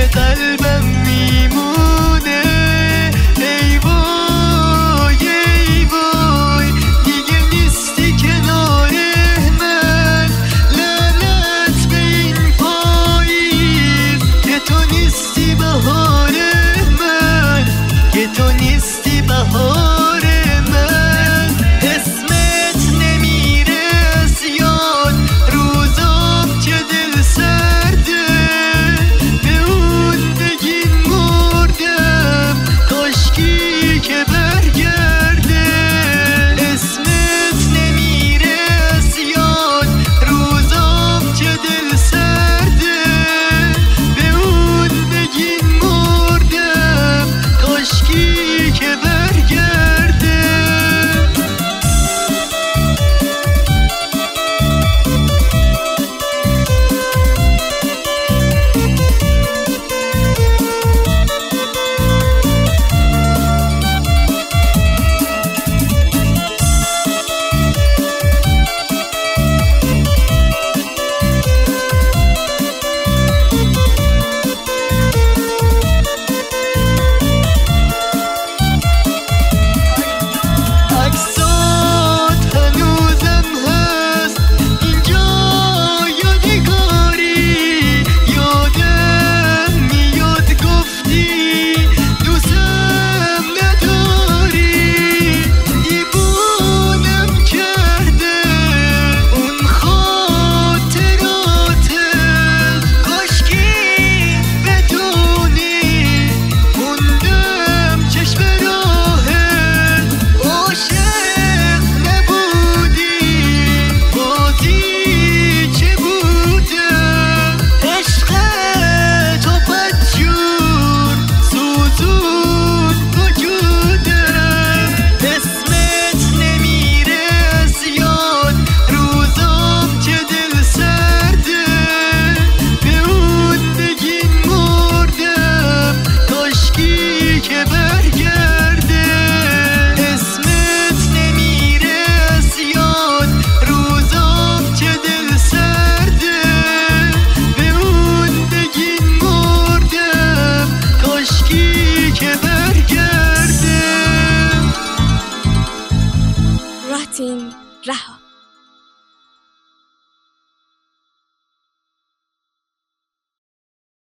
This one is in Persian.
قلبم میمونه. ای وای ای وای دیگه نیستی کنار من. لعنت به این پاییز که تو نیستی بهار من، که تو نیستی بهار من. اسمت نمیره از یاد روزام که دل سرده. به اون بگین مردم کاشکی که برگرده. اسمت نمیره از یاد روزام که دل سرده. به اون بگین مردم کاشکی که برگرده. عکسات هنوزم هست اینجا یادگاری. یادم میاد گفتی دوستم نداری. دیوونم کرده اون خاطراتت. کاشکی بدونی موندم چشم راهت. عاشق نبودی بازی چه بودم. عشق تو بدجور سوزون وجودم. اسمت نمیره از یاد روزام که دل سرده. به اون بگین مردم کاشکی که برگرده. اسمت نمیره از یاد روزام که دل سرده. به اون بگین مردم کاشکی که برگرده. راتین رها.